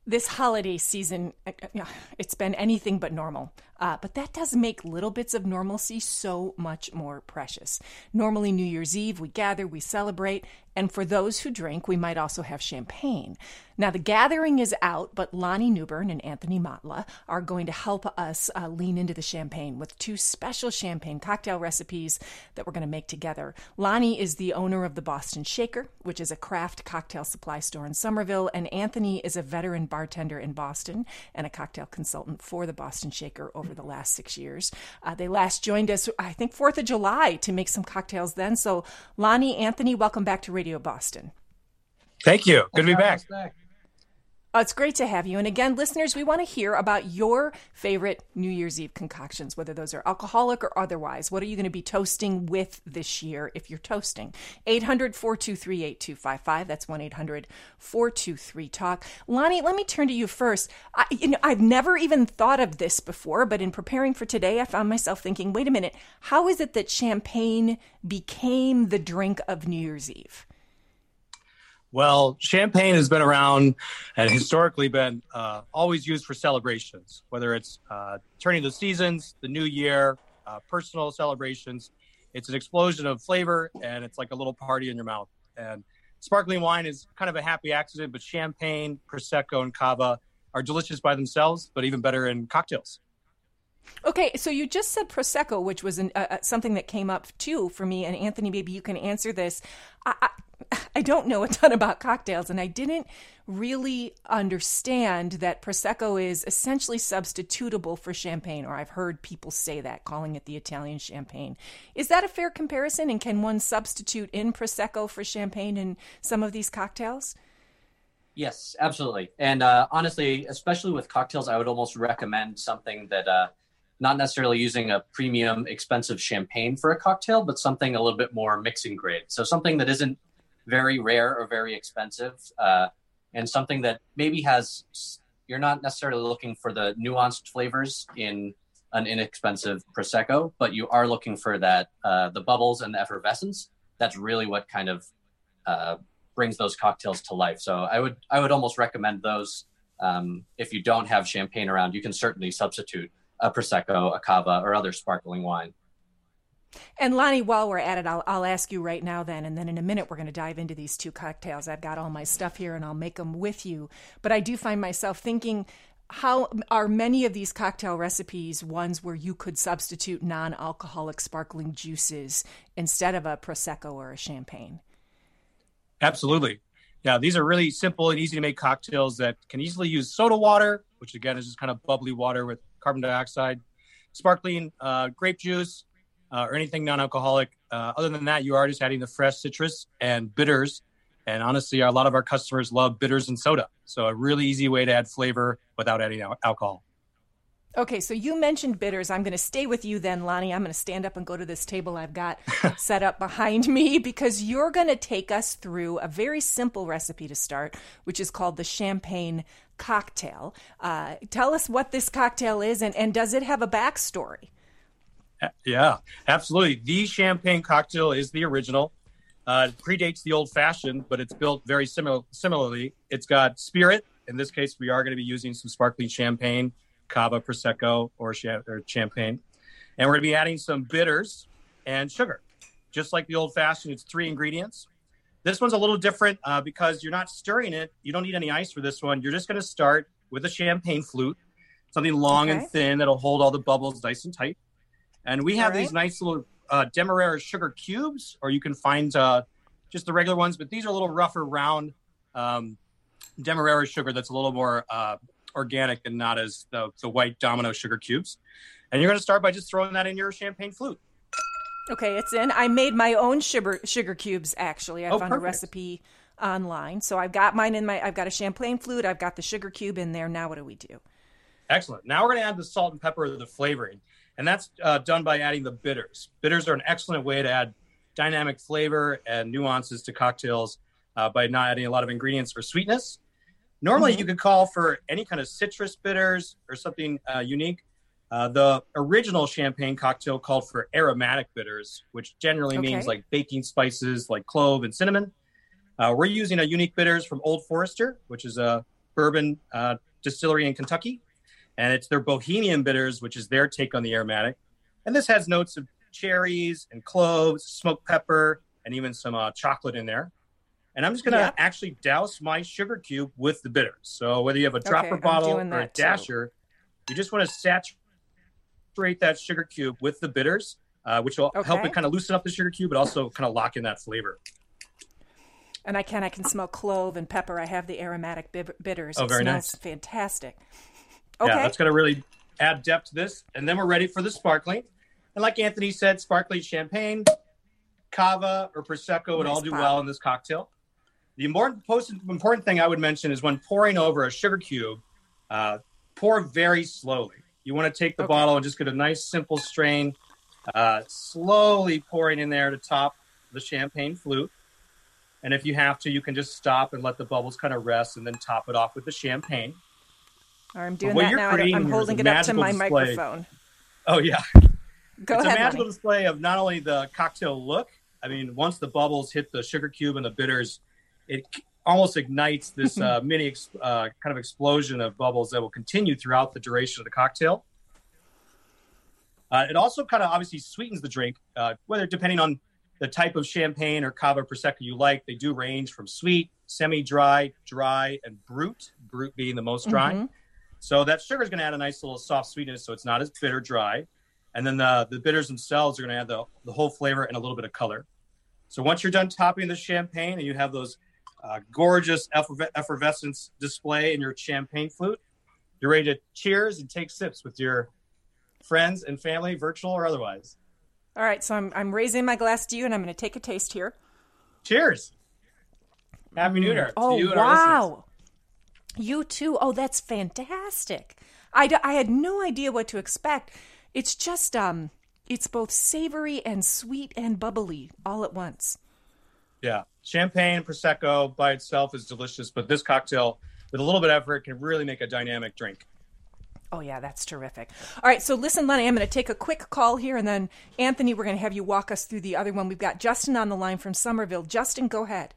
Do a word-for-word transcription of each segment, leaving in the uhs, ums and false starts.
This holiday season, it's been anything but normal. Uh, but that does make little bits of normalcy so much more precious. Normally, New Year's Eve, we gather, we celebrate, and for those who drink, we might also have champagne. Now, the gathering is out, but Lonnie Newbern and Anthony Matla are going to help us uh, lean into the champagne with two special champagne cocktail recipes that we're going to make together. Lonnie is the owner of the Boston Shaker, which is a craft cocktail supply store in Somerville, and Anthony is a veteran bartender in Boston and a cocktail consultant for the Boston Shaker over the last six years. Uh, they last joined us, I think, fourth of July to make some cocktails then. So, Lonnie, Anthony, welcome back to Radio Boston. Thank you. Good to be back. Uh, it's great to have you. And again, listeners, we want to hear about your favorite New Year's Eve concoctions, whether those are alcoholic or otherwise. What are you going to be toasting with this year if you're toasting? eight hundred, four two three, eight two five five. That's one eight hundred, four two three, talk. Lonnie, let me turn to you first. I, you know, I've never even thought of this before, but in preparing for today, I found myself thinking, wait a minute, how is it that champagne became the drink of New Year's Eve? Well, champagne has been around and historically been uh, always used for celebrations, whether it's uh, turning the seasons, the new year, uh, personal celebrations. It's an explosion of flavor, and it's like a little party in your mouth. And sparkling wine is kind of a happy accident, but champagne, Prosecco, and Cava are delicious by themselves, but even better in cocktails. Okay, so you just said Prosecco, which was an, uh, something that came up too for me. And Anthony, maybe you can answer this. I, I, I don't know a ton about cocktails, and I didn't really understand that Prosecco is essentially substitutable for champagne, or I've heard people say that, calling it the Italian champagne. Is that a fair comparison? And can one substitute in Prosecco for champagne in some of these cocktails? Yes, absolutely. And uh, honestly, especially with cocktails, I would almost recommend something that uh, not necessarily using a premium, expensive champagne for a cocktail, but something a little bit more mixing grade. So something that isn't very rare or very expensive, uh, and something that maybe has, you're not necessarily looking for the nuanced flavors in an inexpensive Prosecco, but you are looking for that, uh, the bubbles and the effervescence. That's really what kind of uh, brings those cocktails to life. So I would, I would almost recommend those. Um, if you don't have champagne around, you can certainly substitute a Prosecco, a Cava, or other sparkling wine. And Lonnie, while we're at it, I'll, I'll ask you right now then, and then in a minute we're going to dive into these two cocktails. I've got all my stuff here and I'll make them with you. But I do find myself thinking, how are many of these cocktail recipes ones where you could substitute non-alcoholic sparkling juices instead of a Prosecco or a champagne? Absolutely. Yeah, these are really simple and easy to make cocktails that can easily use soda water, which again is just kind of bubbly water with carbon dioxide, sparkling uh, grape juice, Uh, or anything non-alcoholic. Uh, other than that, you are just adding the fresh citrus and bitters. And honestly, a lot of our customers love bitters and soda. So a really easy way to add flavor without adding al- alcohol. Okay, so you mentioned bitters. I'm going to stay with you then, Lonnie. I'm going to stand up and go to this table I've got set up behind me, because you're going to take us through a very simple recipe to start, which is called the champagne cocktail. Uh, tell us what this cocktail is, and, and does it have a backstory? Yeah, absolutely. The champagne cocktail is the original. Uh, it predates the old fashioned, but it's built very similar. Similarly, it's got spirit. In this case, we are going to be using some sparkling champagne, Cava, Prosecco, or, cha- or champagne. And we're going to be adding some bitters and sugar. Just like the old fashioned, it's three ingredients. This one's a little different uh, because you're not stirring it. You don't need any ice for this one. You're just going to start with a champagne flute, something long Okay. and thin that'll hold all the bubbles nice and tight. And we have All right. these nice little uh, Demerara sugar cubes, or you can find uh, just the regular ones, but these are a little rougher, round um, Demerara sugar that's a little more uh, organic and not as the, the white Domino sugar cubes. And you're going to start by just throwing that in your champagne flute. Okay, it's in. I made my own sugar sugar cubes, actually. I Oh, found perfect. a recipe online. So I've got mine in my, I've got a champagne flute. I've got the sugar cube in there. Now what do we do? Excellent. Now we're going to add the salt and pepper of the flavoring. And that's uh, done by adding the bitters. Bitters are an excellent way to add dynamic flavor and nuances to cocktails uh, by not adding a lot of ingredients or sweetness. Normally, Mm-hmm. you could call for any kind of citrus bitters or something uh, unique. Uh, the original champagne cocktail called for aromatic bitters, which generally Okay. means like baking spices like clove and cinnamon. Uh, we're using a unique bitters from Old Forester, which is a bourbon uh, distillery in Kentucky, and it's their Bohemian Bitters, which is their take on the aromatic. And this has notes of cherries and cloves, smoked pepper, and even some uh, chocolate in there. And I'm just going to yeah. actually douse my sugar cube with the bitters. So whether you have a dropper okay, bottle or a too. dasher, you just want to saturate that sugar cube with the bitters, uh, which will okay. help it kind of loosen up the sugar cube, but also kind of lock in that flavor. And I can I can smell clove and pepper. I have the aromatic bitters. Oh, very it smells nice. Fantastic. Okay. Yeah, that's going to really add depth to this. And then we're ready for the sparkling. And like Anthony said, sparkling champagne, cava, or prosecco would nice all do pop. well in this cocktail. The important, most important thing I would mention is when pouring over a sugar cube, uh, pour very slowly. You want to take the okay. bottle and just get a nice, simple strain, uh, slowly pouring in there to top the champagne flute. And if you have to, you can just stop and let the bubbles kind of rest and then top it off with the champagne. I'm doing that now. I'm holding it up to my display. microphone. Oh, yeah. Go it's ahead, a magical Lonnie. display of not only the cocktail look. I mean, once the bubbles hit the sugar cube and the bitters, it almost ignites this uh, mini ex- uh, kind of explosion of bubbles that will continue throughout the duration of the cocktail. Uh, it also kind of obviously sweetens the drink, uh, whether depending on the type of champagne or cava prosecco you like. They do range from sweet, semi-dry, dry, and brut, brut being the most dry. Mm-hmm. So that sugar is going to add a nice little soft sweetness, so it's not as bitter dry. And then the, the bitters themselves are going to add the, the whole flavor and a little bit of color. So once you're done topping the champagne and you have those uh, gorgeous efferv- effervescence display in your champagne flute, you're ready to cheers and take sips with your friends and family, virtual or otherwise. All right, so I'm I'm raising my glass to you, and I'm going to take a taste here. Cheers. Happy New Year oh, to you and wow. our listeners. You too. Oh, that's fantastic. I, d- I had no idea what to expect. It's just, um, it's both savory and sweet and bubbly all at once. Yeah. Champagne and Prosecco by itself is delicious, but this cocktail, with a little bit of effort, can really make a dynamic drink. Oh, yeah, that's terrific. All right, so listen, Lenny, I'm going to take a quick call here, and then, Anthony, we're going to have you walk us through the other one. We've got Justin on the line from Somerville. Justin, go ahead.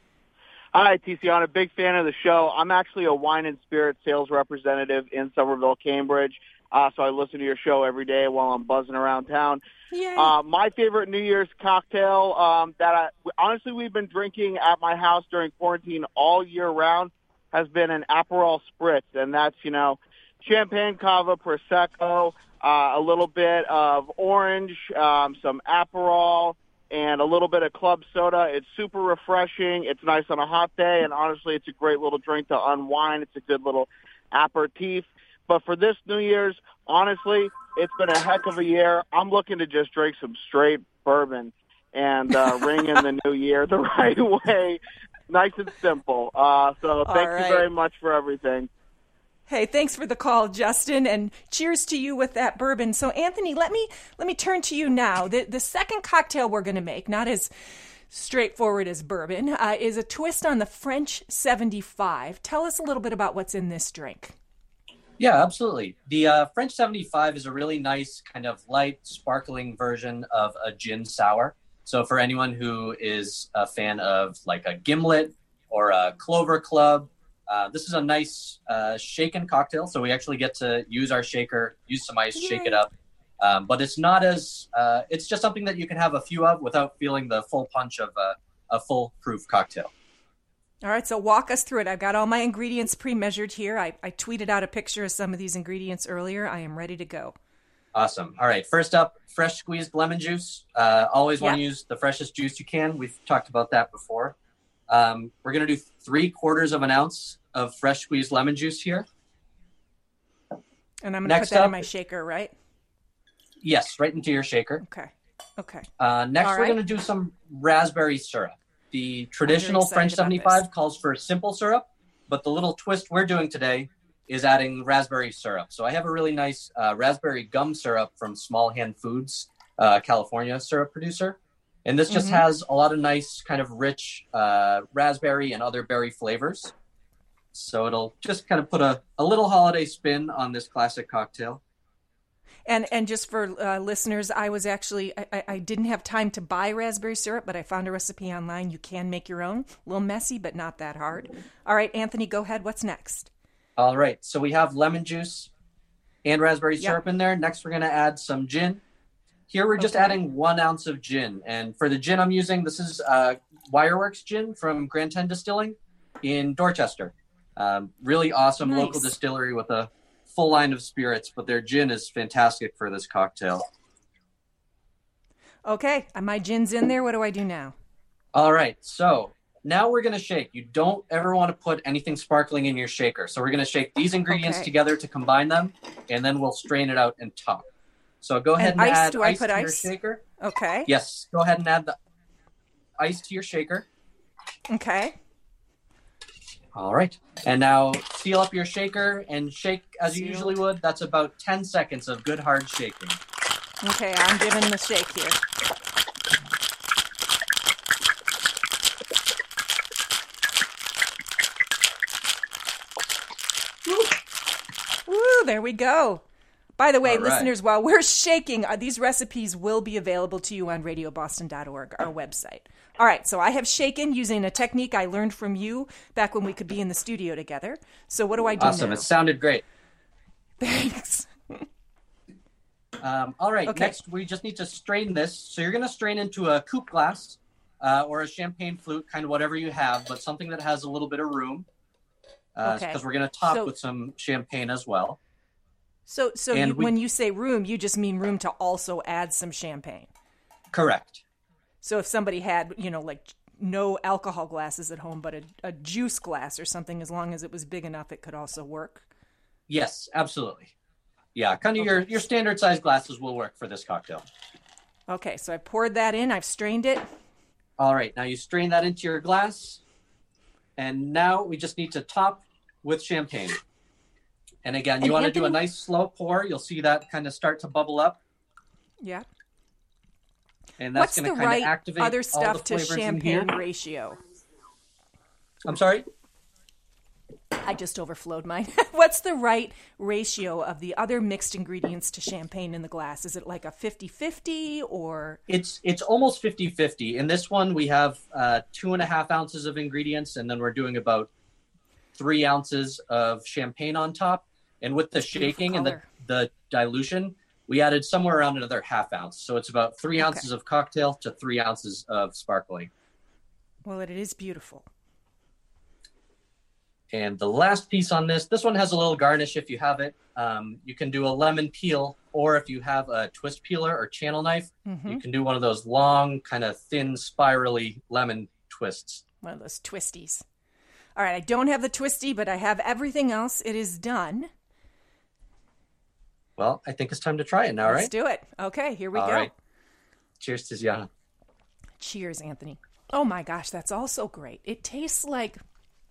Hi, Tiziana. Big fan of the show. I'm actually a wine and spirit sales representative in Somerville, Cambridge, uh, so I listen to your show every day while I'm buzzing around town. Yay. Uh, my favorite New Year's cocktail um, that I, honestly we've been drinking at my house during quarantine all year round has been an Aperol Spritz, and that's, you know, champagne, cava, prosecco, uh, a little bit of orange, um, some Aperol, and a little bit of club soda. It's super refreshing. It's nice on a hot day, and honestly, it's a great little drink to unwind. It's a good little aperitif. But for this New Year's, honestly, it's been a heck of a year. I'm looking to just drink some straight bourbon and uh, ring in the new year the right way, nice and simple. Uh, so thank right. you very much for everything. Hey, thanks for the call, Justin, and cheers to you with that bourbon. So, Anthony, let me let me turn to you now. The the second cocktail we're going to make, not as straightforward as bourbon, uh, is a twist on the French seventy-five. Tell us a little bit about what's in this drink. Yeah, absolutely. The uh, French seventy-five is a really nice kind of light, sparkling version of a gin sour. So for anyone who is a fan of like a Gimlet or a Clover Club, Uh, this is a nice uh, shaken cocktail, so we actually get to use our shaker, use some ice, Yay. shake it up. Um, but it's not as, uh, it's just something that you can have a few of without feeling the full punch of a, a full-proof cocktail. All right, so walk us through it. I've got all my ingredients pre-measured here. I, I tweeted out a picture of some of these ingredients earlier. I am ready to go. Awesome. All right, first up, fresh squeezed lemon juice. Uh, always want to Yep. use the freshest juice you can. We've talked about that before. Um, we're going to do three quarters of an ounce of fresh squeezed lemon juice here. And I'm going to put that up, in my shaker, right? Yes, right into your shaker. Okay. Okay. Uh, next, All we're right. going to do some raspberry syrup. The traditional French seventy-five calls for simple syrup, but the little twist we're doing today is adding raspberry syrup. So I have a really nice uh, raspberry gum syrup from Small Hand Foods, uh, California syrup producer. And this just Mm-hmm. has a lot of nice kind of rich uh, raspberry and other berry flavors. So it'll just kind of put a, a little holiday spin on this classic cocktail. And and just for uh, listeners, I was actually, I, I didn't have time to buy raspberry syrup, but I found a recipe online. You can make your own. A little messy, but not that hard. All right, Anthony, go ahead. What's next? All right. So we have lemon juice and raspberry Yep. syrup in there. Next, we're going to add some gin. Here, we're just Okay. adding one ounce of gin. And for the gin I'm using, this is uh, Wireworks gin from Grand Ten Distilling in Dorchester. Um, really awesome Nice. local distillery with a full line of spirits, but their gin is fantastic for this cocktail. Okay, my gin's in there. What do I do now? All right, so now we're going to shake. You don't ever want to put anything sparkling in your shaker. So we're going to shake these ingredients Okay. together to combine them, and then we'll strain it out and top. So go ahead And and, ice, add do I ice put to your ice? shaker. Okay. Yes, go ahead and add the ice to your shaker. Okay. All right. And now seal up your shaker and shake as you Sealed. usually would. That's about ten seconds of good hard shaking. Okay, I'm giving the shake here. Woo, there we go. By the way, All right. listeners, while we're shaking, uh, these recipes will be available to you on radio boston dot org, our website. All right, so I have shaken using a technique I learned from you back when we could be in the studio together. So what do I do Awesome. now? It sounded great. Thanks. Um, all right. Okay. Next, we just need to strain this. So you're going to strain into a coupe glass uh, or a champagne flute, kind of whatever you have, but something that has a little bit of room. Because Okay. we're going to top So- with some champagne as well. So, so And you, we- when you say room, you just mean room to also add some champagne. Correct. So if somebody had, you know, like no alcohol glasses at home, but a, a juice glass or something, as long as it was big enough, it could also work. Yes, absolutely. Yeah, kind of your, your standard size glasses will work for this cocktail. Okay, so I poured that in. I've strained it. All right, now you strain that into your glass. And now we just need to top with champagne. And again, you And want to do a Anthony- nice slow pour. You'll see that kind of start to bubble up. Yeah. And that's What's going the to kind right of activate other all stuff the to flavors in here. champagne ratio? I'm sorry? I just overflowed mine. What's the right ratio of the other mixed ingredients to champagne in the glass? Is it like a fifty-fifty or? It's it's almost fifty-fifty. In this one, we have uh, two and a half ounces of ingredients, and then we're doing about three ounces of champagne on top. And with the Beautiful shaking and the, color. the dilution, we added somewhere around another half ounce. So it's about three Okay. ounces of cocktail to three ounces of sparkling. Well, it is beautiful. And the last piece on this, this one has a little garnish if you have it. Um, you can do a lemon peel, or if you have a twist peeler or channel knife, Mm-hmm. you can do one of those long, kind of thin, spirally lemon twists. One of those twisties. All right, I don't have the twisty, but I have everything else. It is done. Well, I think it's time to try it now, Let's right? do it. Okay, here we All go. right. Cheers, Tiziana. Cheers, Anthony. Oh my gosh, that's also great. It tastes like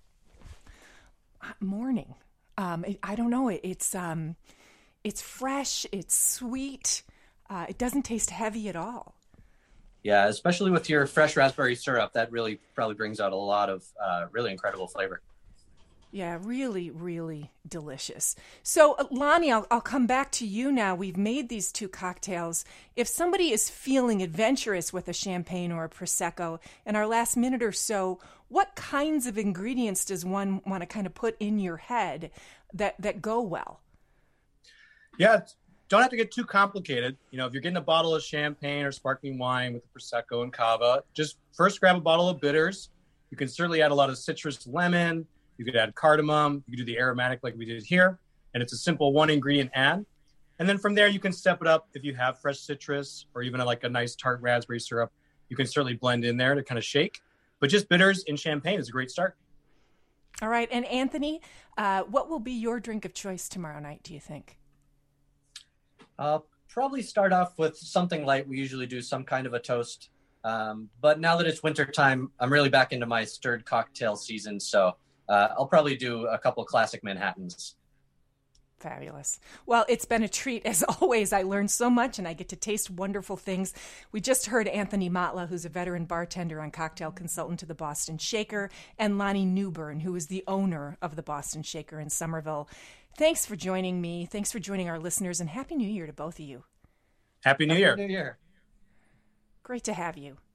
morning. Um, it, I don't know. It, it's um, it's fresh. It's sweet. Uh, it doesn't taste heavy at all. Yeah, especially with your fresh raspberry syrup, that really probably brings out a lot of uh, really incredible flavor. Yeah, really, really delicious. So, uh, Lonnie, I'll, I'll come back to you now. We've made these two cocktails. If somebody is feeling adventurous with a champagne or a Prosecco in our last minute or so, what kinds of ingredients does one want to kind of put in your head that, that go well? Yeah, it's- don't have to get too complicated. You know, if you're getting a bottle of champagne or sparkling wine with the Prosecco and Cava, just first grab a bottle of bitters. You can certainly add a lot of citrus, lemon. You could add cardamom. You could do the aromatic like we did here. And it's a simple one ingredient add. And then from there, you can step it up if you have fresh citrus or even like a nice tart raspberry syrup. You can certainly blend in there to kind of shake. But just bitters and champagne is a great start. All right. And Anthony, uh, what will be your drink of choice tomorrow night, do you think? I'll probably start off with something light. We usually do some kind of a toast. Um, but now that it's winter time, I'm really back into my stirred cocktail season. So uh, I'll probably do a couple classic Manhattans. Fabulous. Well, it's been a treat as always. I learned so much and I get to taste wonderful things. We just heard Anthony Matla, who's a veteran bartender and cocktail consultant to the Boston Shaker, and Lonnie Newbern, who is the owner of the Boston Shaker in Somerville. Thanks for joining me. Thanks for joining our listeners, and Happy New Year to both of you. Happy New Year. Happy New Year. Great to have you.